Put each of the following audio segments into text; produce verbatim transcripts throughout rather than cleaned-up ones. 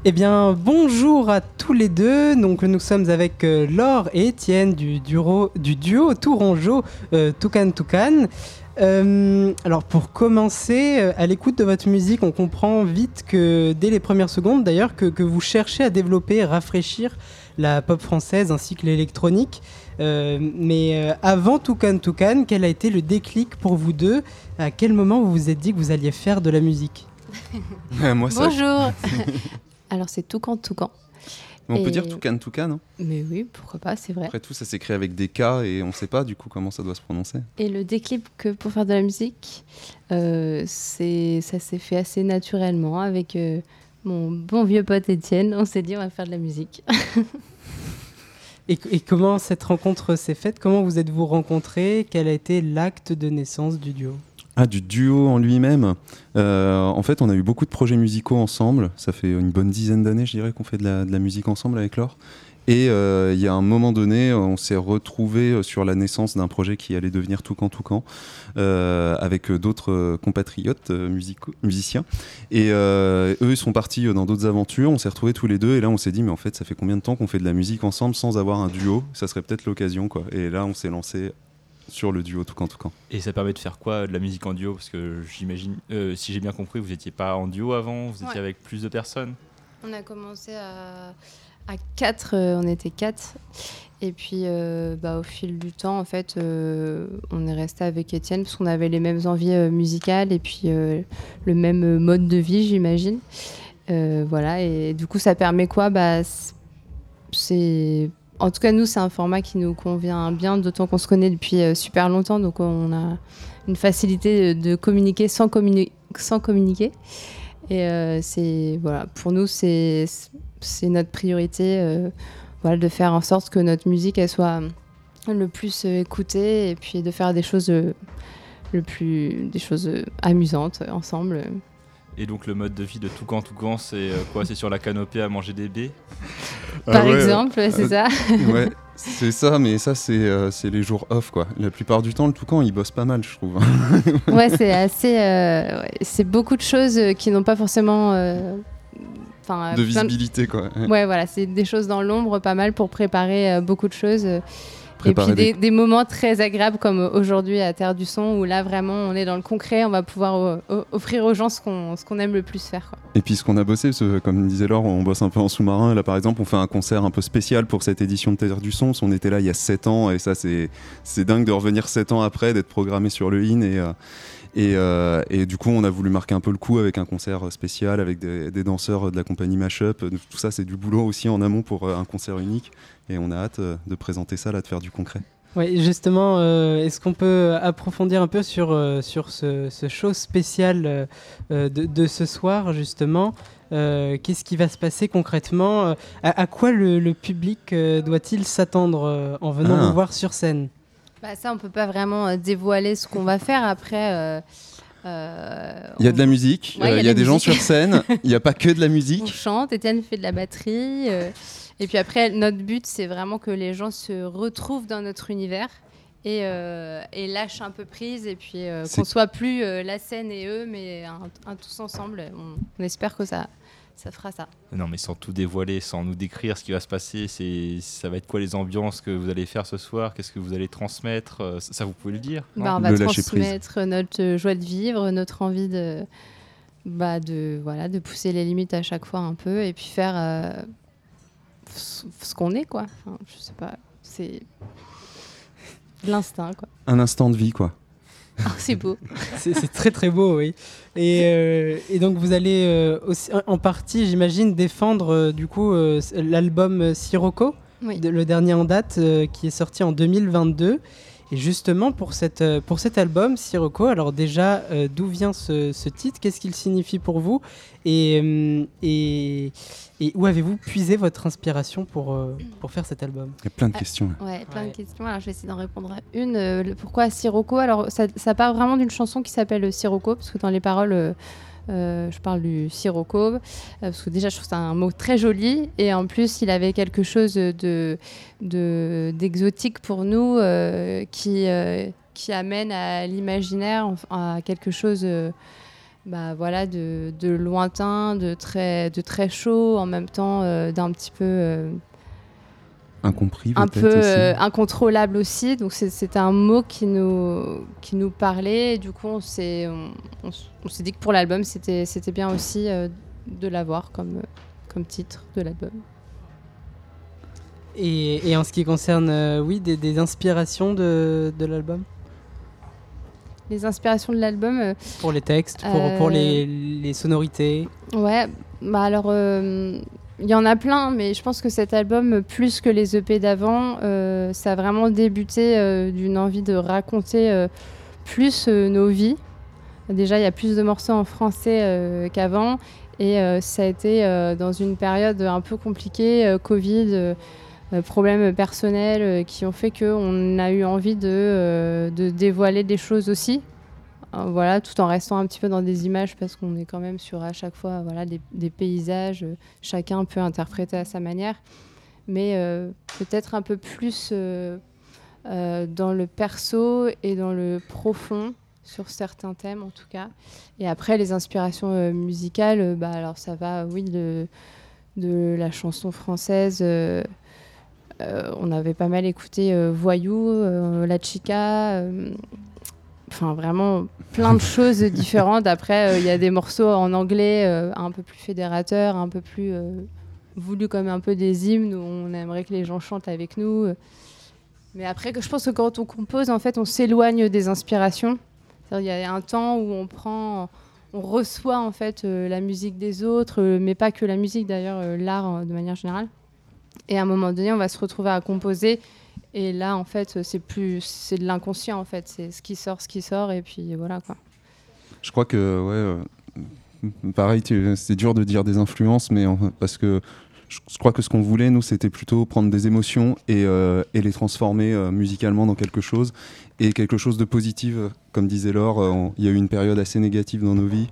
Eh bien, bonjour à tous les deux. Donc, nous sommes avec euh, Laure et Étienne du, duo, du duo Tourangeau euh, Toucan Toucan. Euh, alors, pour commencer, euh, à l'écoute de votre musique, on comprend vite que, dès les premières secondes d'ailleurs, que, que vous cherchez à développer et rafraîchir la pop française ainsi que l'électronique. Euh, mais euh, avant Toucan Toucan, quel a été le déclic pour vous deux ? À quel moment vous vous êtes dit que vous alliez faire de la musique ? Moi, ça... Bonjour. Alors c'est Toucan Toucan. On et... peut dire Toucan Toucan, non ? Mais oui, pourquoi pas, c'est vrai. Après tout, ça s'écrit avec des K et on ne sait pas du coup comment ça doit se prononcer. Et le déclic que pour faire de la musique, euh, c'est... ça s'est fait assez naturellement avec euh, mon bon vieux pote Étienne. On s'est dit on va faire de la musique. et, et comment cette rencontre s'est faite ? Comment vous êtes-vous rencontrés ? Quel a été l'acte de naissance du duo ? Ah, du duo en lui-même. Euh, en fait, on a eu beaucoup de projets musicaux ensemble. Ça fait une bonne dizaine d'années, je dirais, qu'on fait de la, de la musique ensemble avec Laure. Et il euh, y a un moment donné, on s'est retrouvés sur la naissance d'un projet qui allait devenir Toucan Toucan, euh, avec d'autres compatriotes euh, musicaux, musiciens. Et euh, eux, ils sont partis dans d'autres aventures. On s'est retrouvés tous les deux. Et là, on s'est dit, mais en fait, ça fait combien de temps qu'on fait de la musique ensemble sans avoir un duo ? Ça serait peut-être l'occasion, quoi. Et là, on s'est lancé sur le duo Toucan Toucan. Et ça permet de faire quoi, de la musique en duo ? Parce que j'imagine, euh, si j'ai bien compris, vous n'étiez pas en duo avant, vous étiez Ouais. avec plus de personnes. On a commencé à, à quatre, euh, on était quatre. Et puis euh, bah, au fil du temps, en fait, euh, on est resté avec Étienne parce qu'on avait les mêmes envies euh, musicales et puis euh, le même mode de vie, j'imagine. Euh, voilà, et du coup, ça permet quoi ? Bah, c'est... En tout cas, nous, c'est un format qui nous convient bien, d'autant qu'on se connaît depuis euh, super longtemps. Donc, on a une facilité de, de communiquer sans, communi- sans communiquer. Et euh, c'est, voilà, pour nous, c'est, c'est notre priorité euh, voilà, de faire en sorte que notre musique elle soit le plus euh, écoutée et puis de faire des choses, euh, le plus, des choses euh, amusantes ensemble. Et donc, le mode de vie de Toucan Toucan, c'est euh, quoi ? C'est sur la canopée à manger des baies ? Par Ah ouais, exemple, euh, c'est ça. Ouais, c'est ça, mais ça, c'est, euh, c'est les jours off, quoi. La plupart du temps, le Toucan, il bosse pas mal, je trouve. Ouais, c'est assez... Euh, ouais, c'est beaucoup de choses qui n'ont pas forcément... Euh, de visibilité, quoi. Ouais. ouais, voilà, c'est des choses dans l'ombre, pas mal, pour préparer euh, beaucoup de choses. Euh, Préparer et puis des, des... des moments très agréables comme aujourd'hui à Terre du Son, où là, vraiment, on est dans le concret, on va pouvoir euh, offrir aux gens ce qu'on, ce qu'on aime le plus faire, quoi. Et puis ce qu'on a bossé, parce que, comme disait Laure, on bosse un peu en sous-marin. Là, par exemple, on fait un concert un peu spécial pour cette édition de Terre du Son. On était là il y a sept ans, et ça, c'est, c'est dingue de revenir sept ans après, d'être programmé sur le I N. Et, euh, et, euh, et du coup, on a voulu marquer un peu le coup avec un concert spécial, avec des, des danseurs de la compagnie Mashup. Tout ça, c'est du boulot aussi en amont pour un concert unique. Et on a hâte de présenter ça, là, de faire du concret. Oui, justement, euh, est-ce qu'on peut approfondir un peu sur, euh, sur ce, ce show spécial euh, de, de ce soir, justement ? euh, Qu'est-ce qui va se passer concrètement ? à, à quoi le, le public euh, doit-il s'attendre euh, en venant ah. vous voir sur scène ? Bah ça, on ne peut pas vraiment euh, dévoiler ce qu'on va faire après. Euh, euh, il y a on... de la musique, ouais, euh, il y a, y a des gens sur scène, il n'y a pas que de la musique. On chante, Étienne fait de la batterie. Euh... Et puis après, notre but, c'est vraiment que les gens se retrouvent dans notre univers et, euh, et lâchent un peu prise. Et puis euh, qu'on soit plus euh, la scène et eux, mais un, un tous ensemble. On, on espère que ça, ça fera ça. Non, mais sans tout dévoiler, sans nous décrire ce qui va se passer, c'est, ça va être quoi les ambiances que vous allez faire ce soir ? Qu'est-ce que vous allez transmettre ? Ça, ça, vous pouvez le dire ? Bah, on va transmettre notre joie de vivre, notre envie de, bah, de, voilà, de pousser les limites à chaque fois un peu et puis faire... Euh, ce qu'on est, quoi. Enfin, je sais pas, c'est de l'instinct, quoi. Un instant de vie, quoi. Oh, c'est beau. c'est, c'est très très beau, oui. Et, euh, et donc vous allez euh, aussi, en partie, j'imagine, défendre euh, du coup euh, l'album Sirocco, oui. de, le dernier en date, euh, qui est sorti en deux mille vingt-deux. Et justement, pour, cette, pour cet album, Sirocco, alors déjà, euh, d'où vient ce, ce titre ? Qu'est-ce qu'il signifie pour vous ? Et, et, et où avez-vous puisé votre inspiration pour, euh, pour faire cet album ? Il y a plein de questions. Ah, ouais, plein ouais. de questions. Alors, je vais essayer d'en répondre à une. Euh, le, pourquoi Sirocco ? Alors, ça, ça part vraiment d'une chanson qui s'appelle Sirocco, parce que dans les paroles... Euh, Euh, je parle du sirocco, euh, parce que déjà je trouve c'est un mot très joli et en plus il avait quelque chose de, de, d'exotique pour nous euh, qui, euh, qui amène à l'imaginaire, à quelque chose euh, bah, voilà, de, de lointain, de très, de très chaud, en même temps euh, d'un petit peu... Euh, Incompris, un peut-être peu aussi. euh, incontrôlable aussi. Donc c'est, c'était un mot qui nous, qui nous parlait. Et du coup, on s'est, on, on, on s'est dit que pour l'album, c'était, c'était bien aussi euh, de l'avoir comme, comme titre de l'album. Et, et en ce qui concerne, euh, oui, des, des inspirations de, de l'album Les inspirations de l'album euh, pour les textes, pour, euh, pour les, les sonorités. Ouais, bah alors... Euh, il y en a plein, mais je pense que cet album, plus que les E P d'avant, euh, ça a vraiment débuté euh, d'une envie de raconter euh, plus euh, nos vies. Déjà, il y a plus de morceaux en français euh, qu'avant. Et euh, ça a été euh, dans une période un peu compliquée, euh, Covid, euh, euh, problèmes personnels euh, qui ont fait qu'on a eu envie de, euh, de dévoiler des choses aussi. Voilà, tout en restant un petit peu dans des images parce qu'on est quand même sur à chaque fois voilà, des, des paysages, euh, chacun peut interpréter à sa manière, mais euh, peut-être un peu plus euh, euh, dans le perso et dans le profond sur certains thèmes en tout cas. Et après les inspirations euh, musicales, euh, bah, alors ça va, oui, de, de la chanson française. Euh, euh, on avait pas mal écouté euh, Voyou, euh, La Chica. Euh, Enfin, vraiment plein de choses différentes. Après, il euh, y a des morceaux en anglais euh, un peu plus fédérateurs, un peu plus euh, voulus comme un peu des hymnes où on aimerait que les gens chantent avec nous. Mais après, je pense que quand on compose, en fait, on s'éloigne des inspirations. Il y a un temps où on prend, on reçoit en fait euh, la musique des autres, euh, mais pas que la musique d'ailleurs, euh, l'art euh, de manière générale. Et à un moment donné, on va se retrouver à composer. Et là, en fait, c'est plus, c'est de l'inconscient, en fait. C'est ce qui sort, ce qui sort, et puis voilà, quoi. Je crois que, ouais, euh, pareil, tu, c'est dur de dire des influences, mais en, parce que je, je crois que ce qu'on voulait, nous, c'était plutôt prendre des émotions et, euh, et les transformer euh, musicalement dans quelque chose, et quelque chose de positif. Comme disait Laure, euh, il y a eu une période assez négative dans nos vies.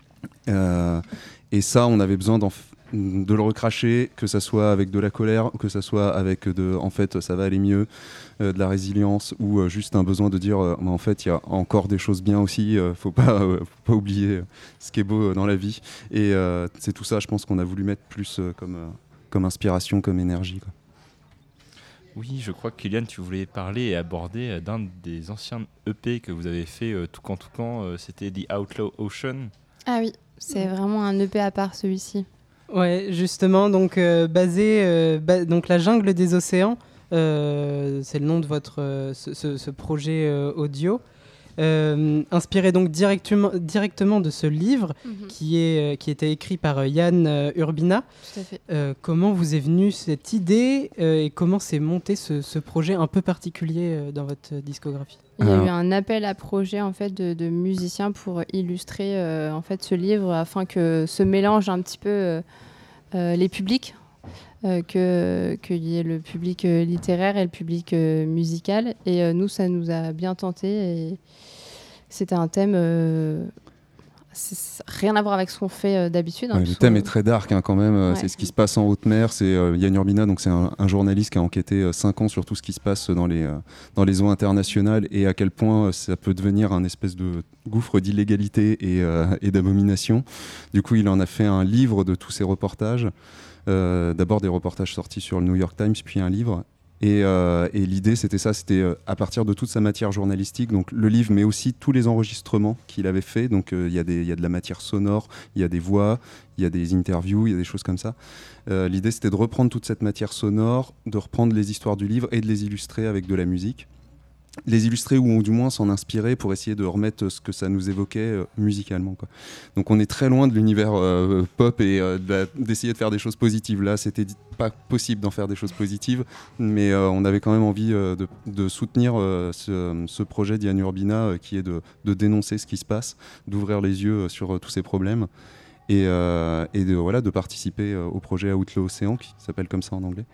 Euh, et ça, on avait besoin d'en de le recracher, que ça soit avec de la colère, que ça soit avec de, en fait, ça va aller mieux, euh, de la résilience, ou euh, juste un besoin de dire, euh, en fait, il y a encore des choses bien aussi, euh, faut pas, euh, faut pas oublier ce qui est beau dans la vie. Et euh, c'est tout ça, je pense qu'on a voulu mettre plus euh, comme, euh, comme inspiration, comme énergie, quoi. Oui, je crois que Kylian, tu voulais parler et aborder d'un des anciens E P que vous avez fait, euh, Toucan Toucan, euh, c'était The Outlaw Ocean. Ah oui, c'est vraiment un E P à part, celui-ci. Ouais, justement, donc euh, basé, euh, ba- donc la jungle des océans, euh, c'est le nom de votre euh, ce, ce- ce projet euh, audio, euh, inspiré donc directement directement de ce livre Mm-hmm. qui est euh, qui était écrit par euh, Yann euh, Urbina. Tout à fait. Euh, comment vous est venue cette idée euh, et comment s'est monté ce, ce projet un peu particulier euh, dans votre discographie? Il y a Alors. eu un appel à projet en fait de, de musiciens pour illustrer euh, en fait ce livre afin que se mélangent un petit peu euh, euh, les publics, euh, que qu'il y ait le public euh, littéraire et le public euh, musical. Et euh, nous, ça nous a bien tenté. Et c'était un thème euh, c'est, c'est rien à voir avec ce qu'on fait euh, d'habitude. Hein, Ouais, le thème est très dark, hein, quand même. Ouais. C'est ce qui se passe en haute mer. C'est euh, Yann Urbina, donc c'est un, un journaliste qui a enquêté cinq ans sur tout ce qui se passe dans les, euh, dans les eaux internationales et à quel point euh, ça peut devenir un espèce de gouffre d'illégalité et, euh, et d'abomination. Du coup, il en a fait un livre de tous ces reportages. Euh, d'abord des reportages sortis sur le New York Times, puis un livre. Et, euh, et l'idée, c'était ça, c'était euh, à partir de toute sa matière journalistique, donc le livre, mais aussi tous les enregistrements qu'il avait fait. Donc il euh, y, y a de la matière sonore, il y a des voix, il y a des interviews, il y a des choses comme ça. Euh, l'idée, c'était de reprendre toute cette matière sonore, de reprendre les histoires du livre et de les illustrer avec de la musique. Les illustrer ou du moins s'en inspirer pour essayer de remettre ce que ça nous évoquait euh, musicalement, quoi. Donc on est très loin de l'univers euh, pop et euh, de la, d'essayer de faire des choses positives. Là, c'était d- pas possible d'en faire des choses positives, mais euh, on avait quand même envie euh, de, de soutenir euh, ce, ce projet d'Yann Urbina euh, qui est de, de dénoncer ce qui se passe, d'ouvrir les yeux euh, sur euh, tous ces problèmes et, euh, et de, voilà, de participer euh, au projet Outlaw Ocean qui s'appelle comme ça en anglais.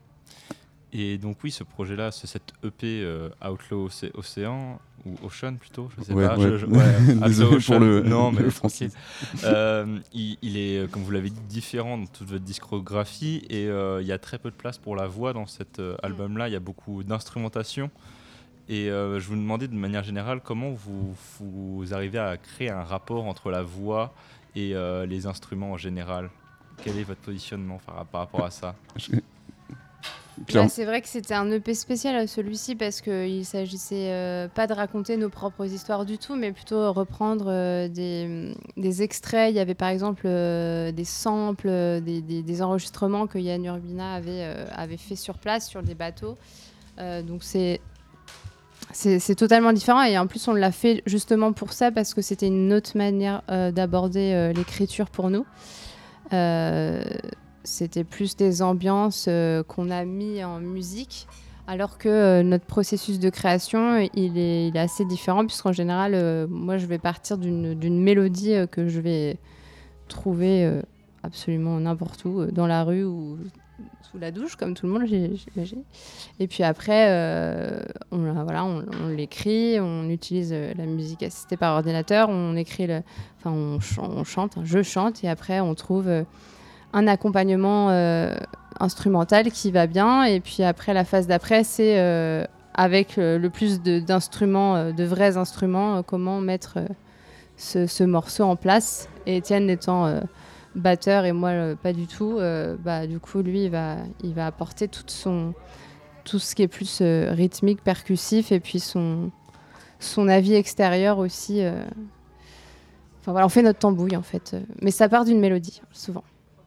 Et donc oui, ce projet-là, c'est cette E P euh, Outlaw Océ- Ocean, ou Ocean plutôt, je sais Ouais, pas. ouais. Je, je, ouais, Désolé Outlaw pour le- non, mais le français. Euh, il, il est, comme vous l'avez dit, différent dans toute votre discographie et euh, il y a très peu de place pour la voix dans cet euh, album-là. Il y a beaucoup d'instrumentation. Et euh, je vous demandais de manière générale comment vous, vous arrivez à créer un rapport entre la voix et euh, les instruments en général. Quel est votre positionnement par, par rapport à ça? Là, c'est vrai que c'était un E P spécial celui-ci parce qu'il ne s'agissait euh, pas de raconter nos propres histoires du tout, mais plutôt reprendre euh, des, des extraits. Il y avait par exemple euh, des samples, des, des, des enregistrements que Yann Urbina avait, euh, avait fait sur place sur des bateaux. Euh, donc c'est... C'est, c'est totalement différent et en plus on l'a fait justement pour ça parce que c'était une autre manière euh, d'aborder euh, l'écriture pour nous. Euh, c'était plus des ambiances euh, qu'on a mis en musique alors que euh, notre processus de création il est, il est assez différent puisqu'en général euh, moi je vais partir d'une, d'une mélodie euh, que je vais trouver euh, absolument n'importe où, euh, dans la rue ou sous la douche, comme tout le monde, j'imagine. Et puis après, euh, on, voilà, on, on l'écrit, on utilise la musique assistée par ordinateur, on écrit, le, enfin, on, ch- on chante, je chante, et après, on trouve un accompagnement euh, instrumental qui va bien. Et puis après, la phase d'après, c'est euh, avec le, le plus de, d'instruments, de vrais instruments, euh, comment mettre euh, ce, ce morceau en place. Et Étienne étant euh, batteur et moi euh, pas du tout, euh, bah, du coup lui il va, il va apporter tout, son, tout ce qui est plus euh, rythmique, percussif et puis son, son avis extérieur aussi. Euh... Enfin voilà, on fait notre tambouille en fait, mais ça part d'une mélodie souvent.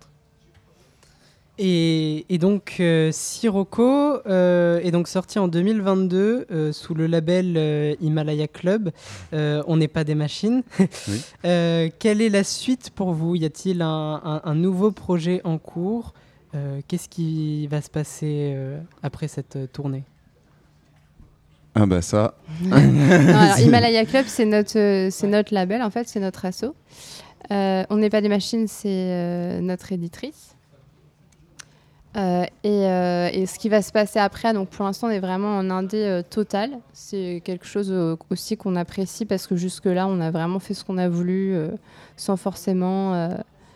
Et, et donc euh, Sirocco euh, est donc sorti en deux mille vingt-deux euh, sous le label euh, Himalaya Club. Euh, on n'est pas des machines. Oui. euh, quelle est la suite pour vous? Y a-t-il un, un, un nouveau projet en cours? euh, Qu'est-ce qui va se passer euh, après cette euh, tournée? Ah bah ça. non, alors, Himalaya Club, c'est notre, euh, c'est ouais. notre label en fait, c'est notre asso. Euh, on n'est pas des machines, c'est euh, notre éditrice. Euh, et, euh, et ce qui va se passer après, donc pour l'instant on est vraiment en indé euh, total. C'est quelque chose euh, aussi qu'on apprécie parce que jusque-là on a vraiment fait ce qu'on a voulu euh, sans forcément... Euh...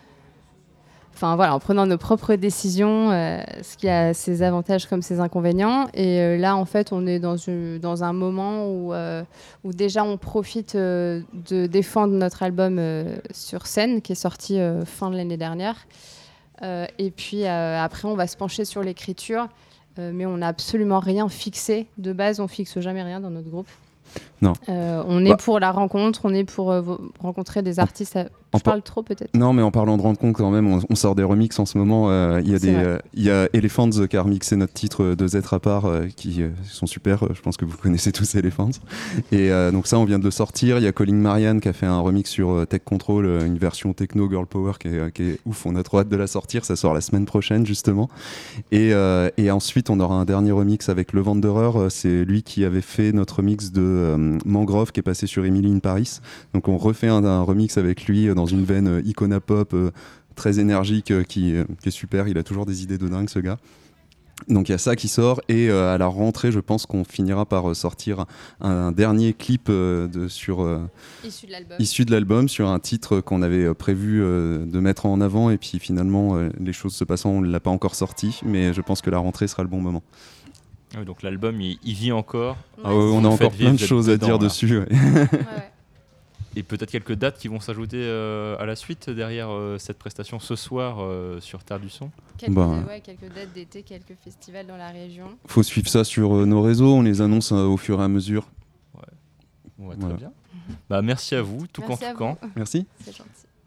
Enfin voilà, en prenant nos propres décisions, euh, ce qui a ses avantages comme ses inconvénients. Et euh, là en fait on est dans, une, dans un moment où, euh, où déjà on profite euh, de défendre notre album euh, sur scène qui est sorti euh, fin de l'année dernière. Euh, et puis euh, après on va se pencher sur l'écriture euh, mais on n'a absolument rien fixé de base, on fixe jamais rien dans notre groupe. Non. Euh, on est bah. pour la rencontre, on est pour euh, rencontrer des artistes. À... Je parle trop peut-être. Non, mais en parlant de rencontre quand même, on, on sort des remixes en ce moment. Il euh, y a des, euh, y a Elephants qui a remixé notre titre de Z Rapart euh, qui euh, sont super. Je pense que vous connaissez tous Elephants. Et euh, donc ça, on vient de le sortir. Il y a Colin Marianne qui a fait un remix sur euh, Tech Control, euh, une version techno girl power qui est, qui est ouf. On a trop hâte de la sortir. Ça sort la semaine prochaine justement. Et, euh, et ensuite, on aura un dernier remix avec Le Wanderer. C'est lui qui avait fait notre remix de euh, Mangrove qui est passé sur Emily in Paris. Donc on refait un, un remix avec lui dans une veine euh, icona pop euh, très énergique euh, qui, euh, qui est super. Il a toujours des idées de dingue ce gars. Donc il y a ça qui sort et euh, à la rentrée je pense qu'on finira par euh, sortir un, un dernier clip euh, de, sur, euh, issu, de l'album. issu de l'album sur un titre qu'on avait euh, prévu euh, de mettre en avant et puis finalement euh, les choses se passant on ne l'a pas encore sorti mais je pense que la rentrée sera le bon moment. Oui, donc l'album il, il vit encore. Ah, ouais, on a encore plein de choses à dire là. dessus. Ouais. ouais, ouais. Et peut-être quelques dates qui vont s'ajouter euh, à la suite derrière euh, cette prestation ce soir euh, sur Terre du Son. Quelques, bah, ouais, quelques dates d'été, quelques festivals dans la région. Faut suivre ça sur euh, nos réseaux, on les annonce euh, au fur et à mesure. Ouais, ouais très voilà. bien. Bah, merci à vous, tout merci camp, tout camp. Merci. C'est gentil.